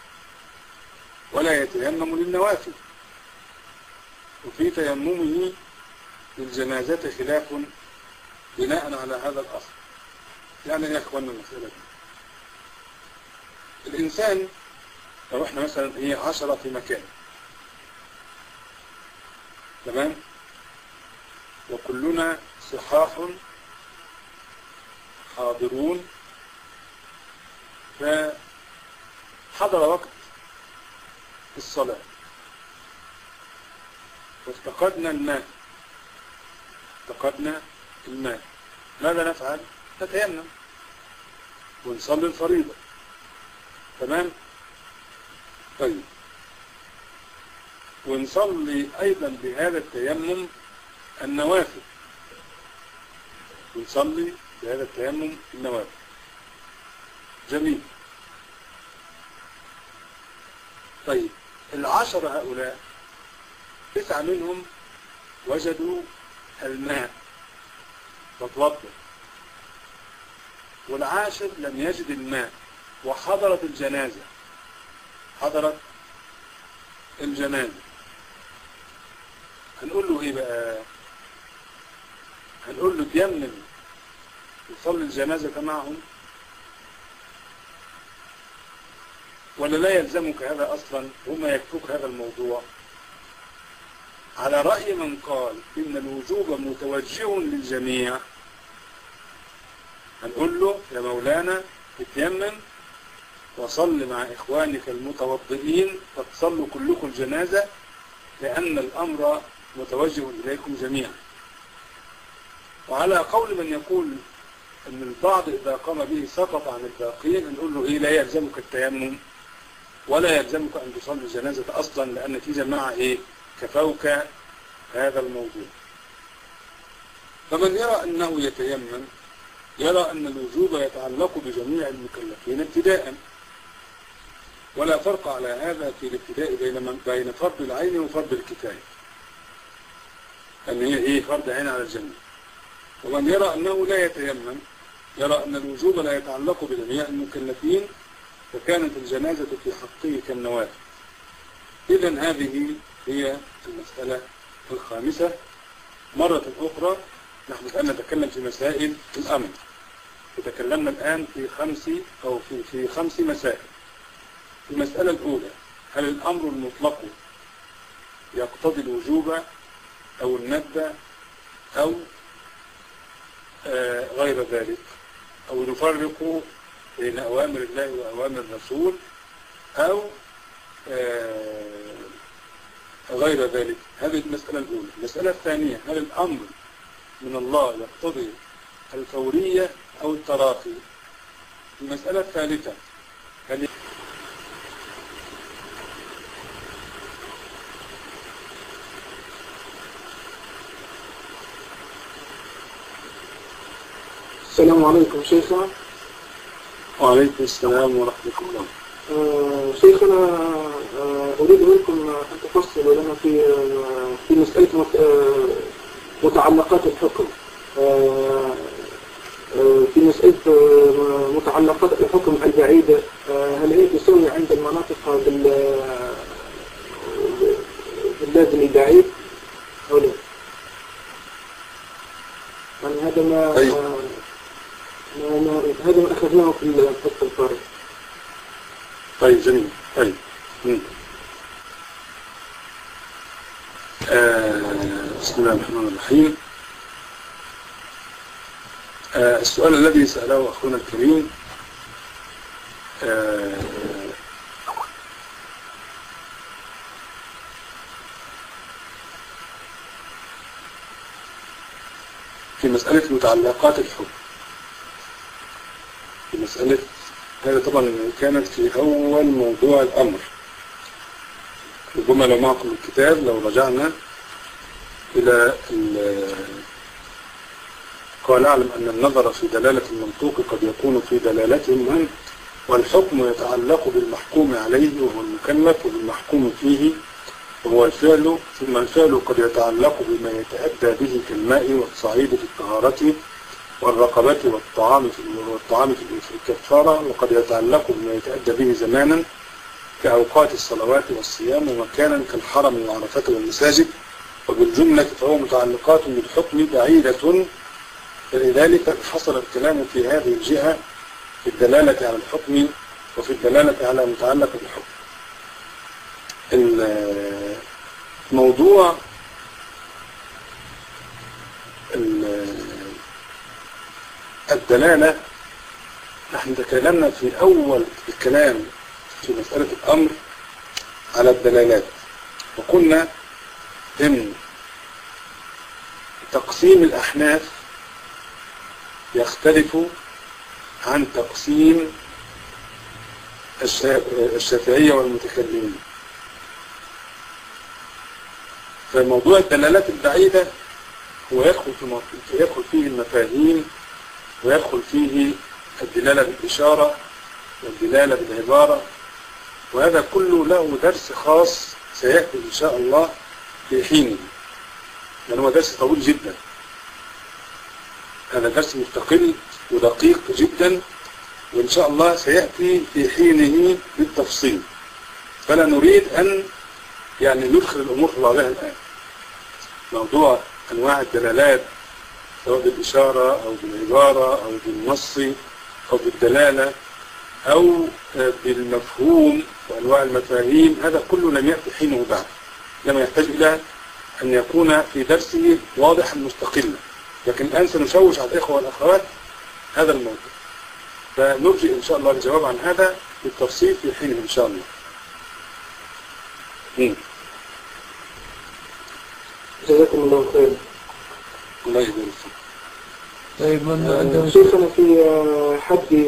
ولا يتيمم للنوافل. وفي تيممه للجنازة خلاف بناء على هذا الأصل. يعني يا إخواننا المسألة دي، الإنسان لو إحنا مثلا هي عشرة في مكان، تمام، وكلنا صحاح حاضرون، فحضر وقت الصلاة وافتقدنا الماء افتقدنا الماء ماذا نفعل؟ نتيمم ونصلي الفريضة. تمام؟ طيب، ونصلي أيضا بهذا التيمم النوافل ونصلي بهذا التيمم النوافل. جميل. طيب، العشر هؤلاء تسعة منهم وجدوا الماء فتوضأ، والعاشر لم يجد الماء وحضرت الجنازة حضرت الجنازة هنقول له ايه بقى؟ هنقول له تيمم يصلي الجنازة معهم، ولا لا يلزمك هذا أصلا وما يكفوك هذا الموضوع؟ على رأي من قال إن الوجوب متوجه للجميع، هنقول له يا مولانا اتيمم وصل مع إخوانك المتوضئين فتصلوا كلكم الجنازة، لأن الأمر متوجه إليكم جميعا. وعلى قول من يقول أن البعض إذا قام به سقط عن الباقين، هنقول له إيه؟ لا يلزمك التيمم ولا يلزمك أن تصلي الجنازة أصلا، لأن في جماعة إيه؟ كفوك هذا الموضوع. فمن يرى أنه يتيمم يرى أن الوجوب يتعلق بجميع المكلفين ابتداء، ولا فرق على هذا في الابتداء بين بين فرض العين وفرض الكفاية، أن هي إيه؟ فرض عين على الجميع. ومن يرى أنه لا يتيمم يرى أن الوجوب لا يتعلق بجميع المكلفين، فكانت الجنازة في حقه كالنوافل. إذن هذه هي المسألة الخامسة. مرة أخرى نحن الآن نتكلم في مسائل الأمر، وتكلمنا الآن في خمس أو في في خمس مسائل. المسألة الأولى: هل الأمر المطلق يقتضي الوجوب أو الندب أو آه غير ذلك، أو نفرق بين أوامر الله وأوامر الرسول أو آه غير ذلك؟ هذه المسألة الأولى. المسألة الثانية: هل الأمر من الله يقتضي الفورية أو التراخي؟ المسألة الثالثة: هل السلام عليكم شيخنا. وعليكم السلام ورحمة الله. آه شيخنا، آه أريد منكم أن تفصلوا لنا في آه في مسألة متعلقات الحكم. آه آه في مسألة آه متعلقات الحكم البعيدة، آه هل هي تسوي عند المناطق باللازم البعيد أو لا؟ يعني هذا ما أيوة. ما ما هذا ما أخذناه في الفصل الفارغ. طيب، جميل. طيب، آه بسم الله الرحمن الرحيم. آه السؤال الذي سأله أخونا الكريم آه في مسألة متعلقات الحكم، في مسألة هذا طبعا كانت في أول موضوع الأمر. ربما لو معكم الكتاب لو رجعنا إلى قال اعلم أن النظر في دلالة المنطوق قد يكون في دلالته هم، والحكم يتعلق بالمحكوم عليه وهو المكلف وبالمحكوم فيه وهو الفعل، ثم الفعل قد يتعلق بما يتأدى به كالماء والصعيد في الطهارة والرقبة والطعام في والطعام في الكفارة، وقد يتعلق بما يتأدى به زمانا كأوقات الصلوات والصيام، ومكانا كالحرم وعرفات والمساجد، وبالجملة فهو متعلقات بالحكم بعيدة. فلذلك حصل الكلام في هذه الجهة في الدلالة على الحكم وفي الدلالة على متعلق بالحكم. الموضوع الدلالة نحن تكلمنا في أول الكلام في مسألة الأمر على الدلالات، وقلنا إن تقسيم الأحناف يختلف عن تقسيم الشافعية والمتكلمين. فموضوع الدلالات البعيدة هو يدخل في يدخل فيه المفاهيم، ويدخل فيه الدلالة بالإشارة والدلالة بالعبارة، وهذا كله له درس خاص سيأتي إن شاء الله في حينه، لأن هو درس طويل جدا. هذا درس مستقل ودقيق جدا، وإن شاء الله سيأتي في حينه بالتفصيل، فلا نريد أن يعني ندخل الأمور في بعضها الآن. موضوع أنواع الدلالات سواء بالإشارة أو بالعبارة أو بالنص أو بالدلالة أو بالمفهوم وأنواع المفاهيم، هذا كله لم يأتي حينه بعد، لما يحتاج إلى أن يكون في درسه واضحا مستقلا. لكن الآن سنشوش على الإخوة والأخوات هذا الموضوع، فنرجع إن شاء الله الجواب عن هذا بالتفصيل في حينه إن شاء الله. مم. جزاكم الله خير. الله يبارك فيك. طيب من شيخنا في حد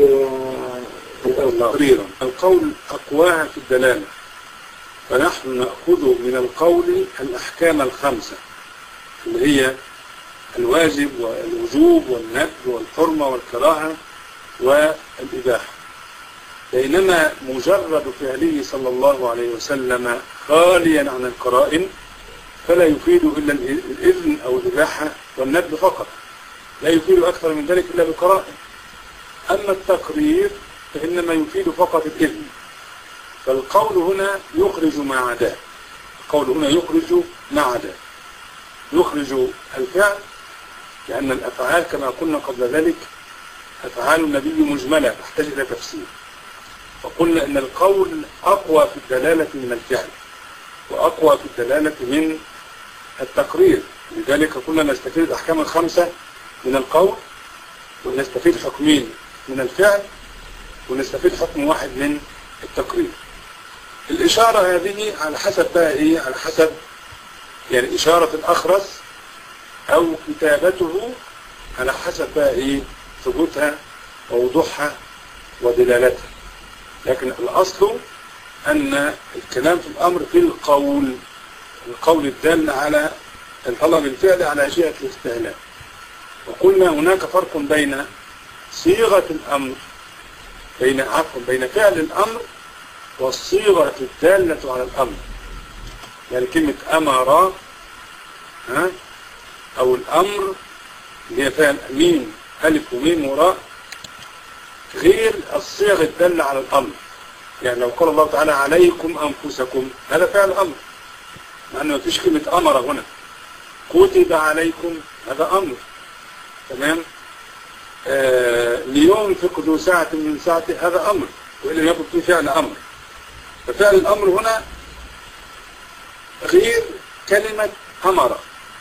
تقريرا القول أقواها في الدلالة، فنحن نأخذ من القول الأحكام الخمسة اللي هي الواجب والوجوب والندب والحرمة والكراهة والإباحة، بينما مجرد فعله صلى الله عليه وسلم خاليا عن القرائن فلا يفيد إلا الإذن أو الإباحة والندب فقط، لا يفيد أكثر من ذلك إلا بالقرائن. أما التقرير فإنما يفيد فقط الإذن، فالقول هنا يخرج ما عداه، القول هنا يخرج ما عداه، يخرج الفعل، لأن الأفعال كما قلنا قبل ذلك أفعال النبي مجملة تحتاج إلى تفسير، وقلنا أن القول أقوى في الدلالة من الفعل وأقوى في الدلالة من التقرير، لذلك كنا نستفيد الأحكام الخمسة من القول، ونستفيد حكمين من الفعل، ونستفيد حكم واحد من التقرير. الإشارة هذه على حسب بقى إيه؟ على حسب يعني إشارة الأخرس أو كتابته، على حسب بقى إيه؟ ثبوتها ووضوحها ودلالتها. لكن الأصل أن الكلام في الأمر في القول، القول الدال على الطلب الفعل على جهة الاستهلاك. وقلنا هناك فرق بين صيغة الأمر، بين عفوا بين فعل الأمر والصيغة الدالة على الأمر. يعني كلمة أمر ها أو الأمر اللي هي فعل ميم ألف وميم وراء غير الصيغ الدالة على الأمر. يعني لو قال الله تعالى عليكم أنفسكم هذا فعل أمر، مع أنه مفيش كلمة أمر هنا. كتب عليكم هذا أمر، تمام. آه لينفق ذو ساعة من ساعته هذا أمر، وإن لم يكن فيه فعل أمر. ففعل الأمر هنا غير كلمة أمر.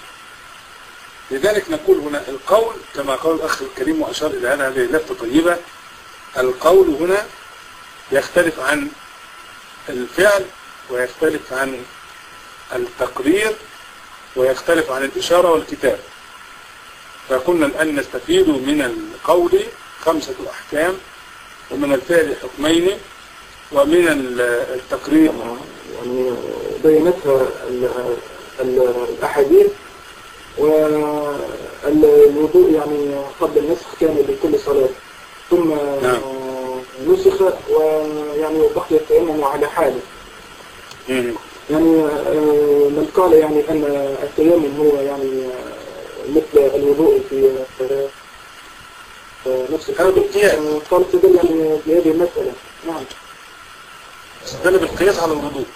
لذلك نقول هنا القول كما قال الأخ الكريم وأشار إلى هذه اللفتة طيبة، القول هنا يختلف عن الفعل ويختلف عن التقرير ويختلف عن الإشارة والكتاب. فكنا الآن نستفيد من القول خمسة أحكام، ومن الفعل حكمين، ومن التقرير يعني بينتها الأحاديث، الوضوء يعني قبل النسخ كان لكل صلاة، ثم نعم. نسخ ويعني بقي التيمم على حاله. مم. يعني من قال يعني أن التيمم هو يعني مثل الوضوء في نفس القياس، قال استدل يعني بهذه المسألة. نعم، استدل بالقياس على الوضوء.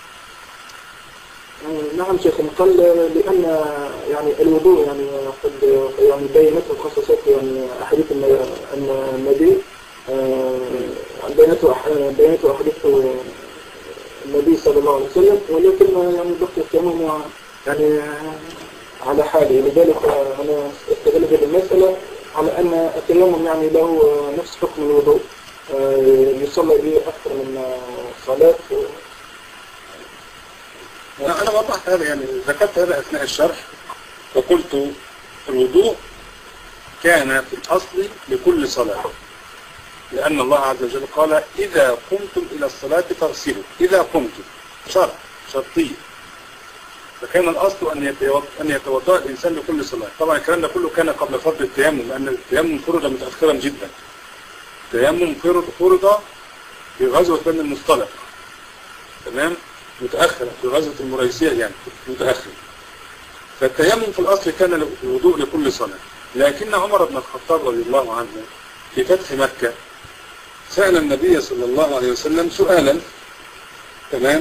نعم شيخ، قال لأن يعني الوضوء يعني قد يعني بينته وخصصته يعني أحاديث النبي، بينته بينته أحاديث النبي صلى الله عليه وسلم، ولكن يعني بقي التيمم يعني على حاله. لذلك أنا استدل بالمسألة على أن التيمم يعني له نفس حكم الوضوء، يصلى به أكثر من صلاة. أنا وضحت هذا، يعني ذكرت هذا أثناء الشرح، وقلت الوضوء كان في الأصل لكل صلاة، لأن الله عز وجل قال إذا قمتم إلى الصلاة فاغسلوا. إذا قمتم شرط شرطية، فكان الأصل أن يتوضأ الإنسان لكل صلاة. طبعا الكلام ده كله كان قبل فرض التيمم، لأن التيمم فرض متأخرا جدا. التيمم فرض في غزوة بني المصطلق، تمام، متأخرة في غزوة المريسية، يعني متأخر. فالتيمم في الأصل كان الوضوء لكل صلاة، لكن عمر بن الخطاب رضي الله عنه في فتح مكة سأل النبي صلى الله عليه وسلم سؤالا، تمام،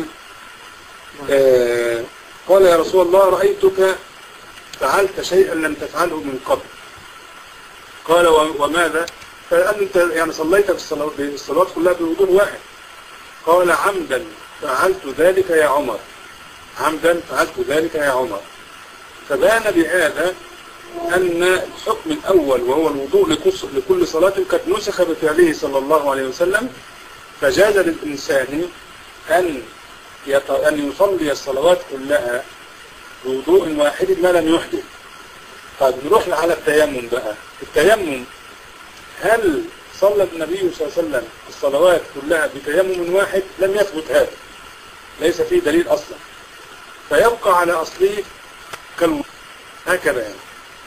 آه قال يا رسول الله رأيتك فعلت شيئا لم تفعله من قبل. قال وماذا؟ فقال انت يعني صليت بالصلوات كلها بوضوء واحد. قال عمدا فعلت ذلك يا عمر، عمدا فعلت ذلك يا عمر. فبان بهذا أن الحكم الأول وهو الوضوء لكل صلاة قد نسخ بفعله صلى الله عليه وسلم، فجاز للإنسان أن أن يصلي الصلوات كلها بوضوء واحد ما لم يحدث. طيب نروح على التيمم بقى. التيمم هل صلى النبي صلى الله عليه وسلم الصلوات كلها بتيمم واحد؟ لم يثبت هذا، ليس فيه دليل أصلا، فيبقى على أصله كالوضوء هكذا يعني.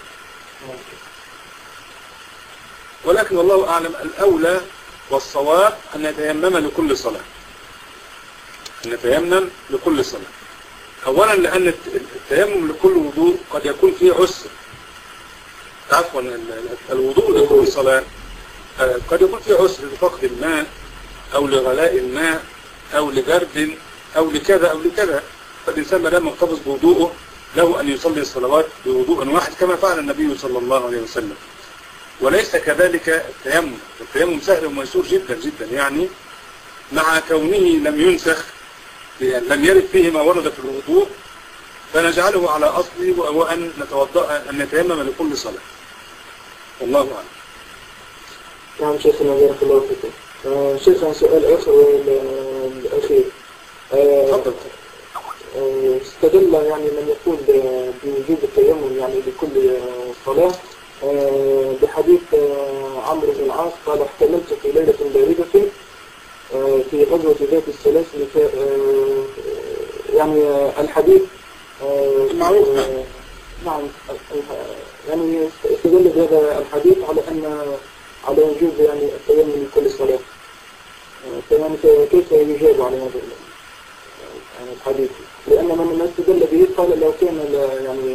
ولكن والله أعلم الأولى والصواب أن يتيمم لكل صلاة، أن يتيمم لكل صلاة. أولا لأن التيمم لكل وضوء قد يكون فيه عسر، عفوا الوضوء لكل صلاة قد يكون فيه عسر لفقد الماء أو لغلاء الماء أو لبرد أو لكذا أو لكذا، فالإنسان ما دام محتفظ بوضوءه له أن يصلي الصلوات بوضوء واحد كما فعل النبي صلى الله عليه وسلم. وليس كذلك التيمم، التيمم سهل وميسور جدا جدا، يعني مع كونه لم ينسخ، يعني لم يرد فيه ما ورد في الوضوء، فنجعله على أصله وهو أن نتوضأ أن نتيمم لكل صلاة. والله أعلم. نعم شيخنا بارك الله فيكم. آه شيخنا سؤال آخر والأخير. تفضل. آه استدل يعني من يقول بوجوب التيمم يعني لكل صلاة آه بحديث آه عمرو بن العاص قال احتملت في ليلة باردة آه في غزوة ذات السلاسل آه يعني آه الحديث آه معروف. آه نعم يعني استدل بهذا الحديث على أن على وجوب يعني التيمم لكل صلاة. يعني كيف يجاب على هذا الحديث؟ لأن من استدل به قال لو كان يعني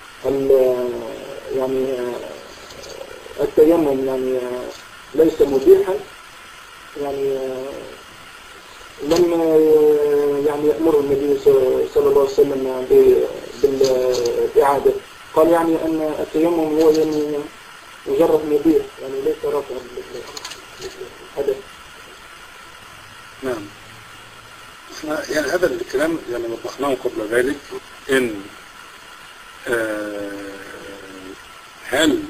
يعني التيمم يعني ليس مبيحا يعني لم يعني يأمر النبي صلى الله عليه وسلم بالإعادة. قال يعني أن التيمم هو يعني مجرد مبيح، يعني ليس رافعا للحدث. نعم. يعني هذا الكلام يعني وضحناه قبل ذلك، إن آه هل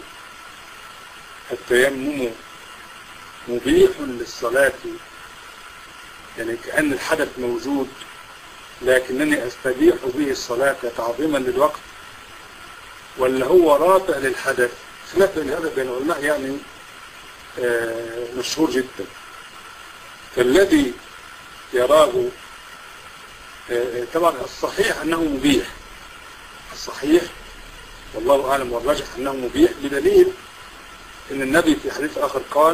التيمم مبيح للصلاة، يعني كأن الحدث موجود لكنني أستبيح به الصلاة تعظيما للوقت، ولا هو رافع للحدث؟ خلاف هذا بين العلماء يعني آه مشهور جدا. فالذي يراه آه طبعا الصحيح أنه مبيح، الصحيح والله أعلم والراجح أنه مبيح، بدليل أن النبي في حديث آخر قال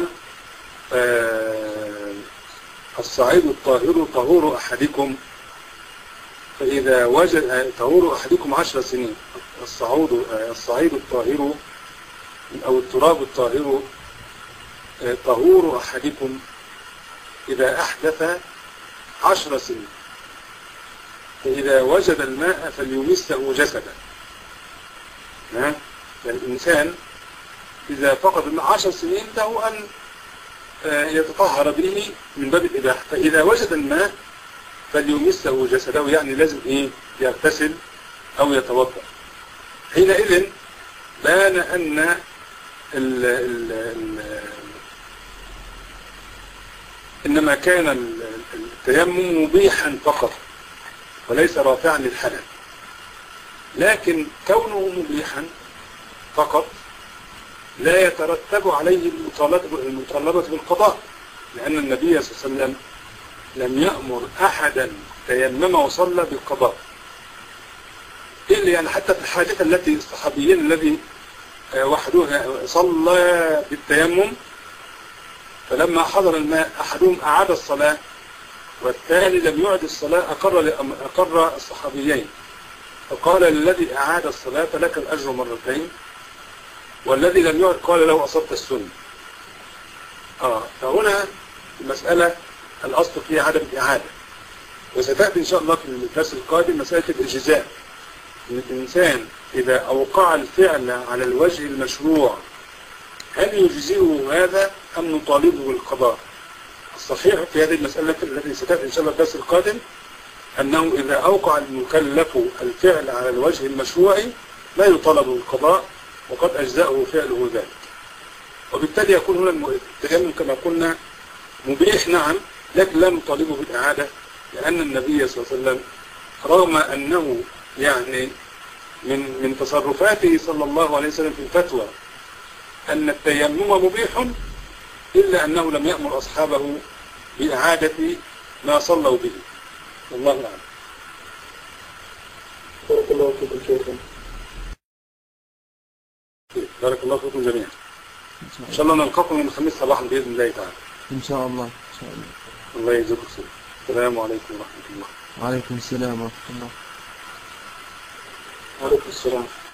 آه الصعيد الطاهر طهور أحدكم فإذا وجد طهور أحدكم عشر سنين. الصعود الصعيد الطاهر أو التراب الطاهر طهور أحدكم إذا أحدث عشر سنين، فإذا وجد الماء فليمسه جسدا. يعني الإنسان إذا فقد الماء عشر سنين له أن يتطهر به من باب الإباحة، فإذا وجد الماء فليمسه جسده، يعني لازم إيه يغتسل أو يتوضأ. حينئذ بان أن ال ال ال إنما كان التيمم مبيحا فقط وليس رافعا للحدث، لكن كونه مبيحا فقط لا يترتب عليه المطالبة بالقضاء، لأن النبي صلى الله عليه وسلم لم يأمر أحدا تيمم وصلى بالقضاء، إلا يعني حتى في الحادثة التي الصحابيين الذي وحده صلى بالتيمم، فلما حضر الماء أحدهم أعاد الصلاة والثاني لم يعد الصلاة، أقر, أقر الصحابيين، فقال للذي أعاد الصلاة لك الأجر مرتين، والذي لم يعد قال له أصبت السنة. آه فهنا المسألة الأصل فيها عدم الإعادة، وستأتي إن شاء الله في الدرس القادم مسألة الإجزاء، إن الإنسان إذا أوقع الفعل على الوجه المشروع هل يجزئه هذا أم نطالبه بالقضاء؟ الصحيح في هذه المسألة التي ستأتي إن شاء الله في الدرس القادم أنه إذا أوقع المكلف الفعل على الوجه المشروع لا يطالب بالقضاء وقد أجزأه فعله ذلك، وبالتالي يكون هنا التيمم كما قلنا مبيح نعم، لكن لا نطالبه بالإعادة، لأن النبي صلى الله عليه وسلم رغم أنه يعني من من تصرفاته صلى الله عليه وسلم في الفتوى أن التيمم مبيح، إلا أنه لم يأمر أصحابه بإعادة ما صلوا به. والله أعلم. بارك الله فيكم شيخنا. بارك الله فيكم جميعا. إن شاء الله نلقاكم يوم الخميس صباحا بإذن الله تعالى. إن شاء الله إن شاء الله. الله يجزاكم خير. السلام عليكم ورحمة الله. وعليكم السلام ورحمة الله. وعليكم السلام.